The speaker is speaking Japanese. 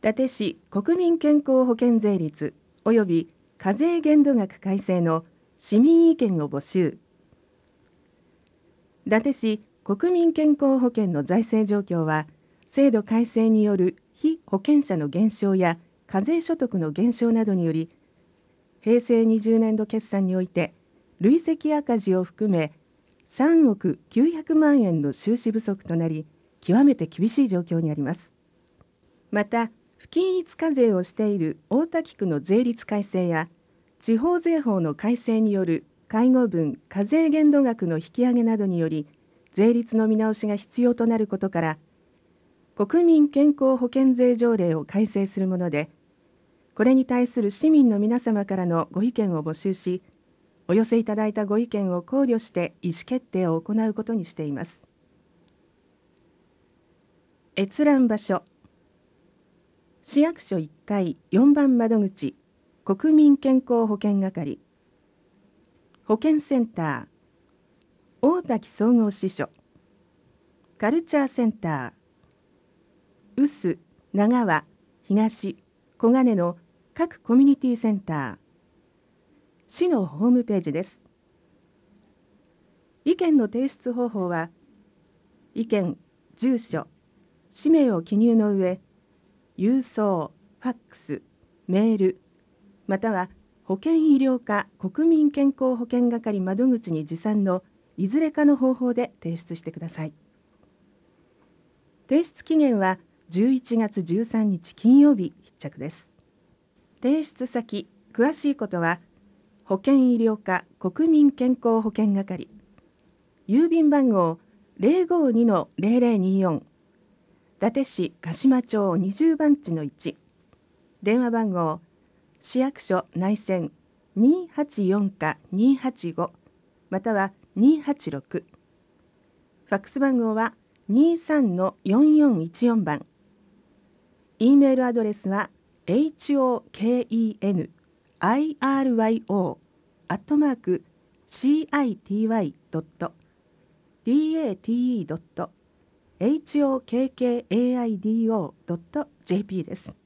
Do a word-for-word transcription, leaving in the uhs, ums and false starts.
伊達市国民健康保険税率及び課税限度額改正の市民意見を募集。伊達市国民健康保険の財政状況は、制度改正による被保険者の減少や課税所得の減少などにより、平成にじゅうねんど決算において累積赤字を含めさんおくきゅうひゃくまんえんの収支不足となり、極めて厳しい状況にあります。また、不均一課税をしている大多喜区の税率改正や地方税法の改正による介護分課税限度額の引き上げなどにより、税率の見直しが必要となることから、国民健康保険税条例を改正するもので、これに対する市民の皆様からのご意見を募集し、お寄せいただいたご意見を考慮して意思決定を行うことにしています。閲覧場所、市役所いっかいよんばん窓口、国民健康保険係、保健センター、大多喜総合支所、カルチャーセンター、臼須、長和、東、小金の各コミュニティセンター、市のホームページです。意見の提出方法は、意見、住所、氏名を記入の上、郵送、ファックス、メール、または保険医療課国民健康保険係窓口に持参のいずれかの方法で提出してください。提出期限はじゅういちがつじゅうさんにち金曜日必着です。提出先、詳しいことは、保険医療課国民健康保険係、郵便番号 ゼロごにのゼロゼロによん、伊達市鹿島町にじゅうばんちのいち、電話番号、市役所内線にーはちよんかにーはちご、またはにーはちろく、ファックス番号はにーさんのよんよんいちよんばん、E メールアドレスは ホケンイロー アットマーク シーアイティーワイ ドット ディーエーティーイー ドット ホッカイドー ドット ジェーピー です。